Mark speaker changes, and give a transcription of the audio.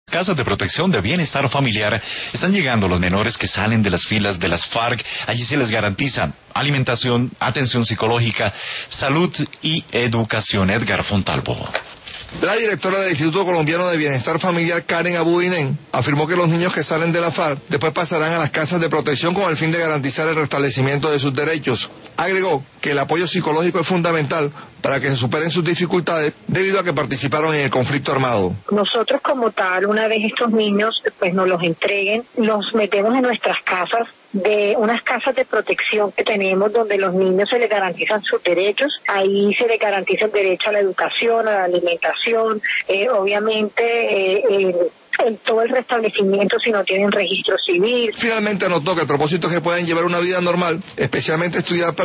Speaker 1: Casas de protección de bienestar familiar están llegando los menores que salen de las filas de las FARC. Allí se les garantiza alimentación, atención psicológica, salud y educación. Edgar Fontalvo.
Speaker 2: La directora del Instituto Colombiano de Bienestar Familiar, Karen Abudinen, afirmó que los niños que salen de la FARC después pasarán a las casas de protección con el fin de garantizar el restablecimiento de sus derechos. Agregó que el apoyo psicológico es fundamental para que se superen sus dificultades debido a que participaron en el conflicto armado.
Speaker 3: Nosotros como tal, una vez estos niños pues nos los entreguen, los metemos en nuestras casas, de unas casas de protección que tenemos donde los niños se les garantizan sus derechos. Ahí se les garantiza el derecho a la educación, a la alimentación, obviamente todo el restablecimiento si no tienen registro civil.
Speaker 2: Finalmente anotó que el propósito es que puedan llevar una vida normal, especialmente estudiar para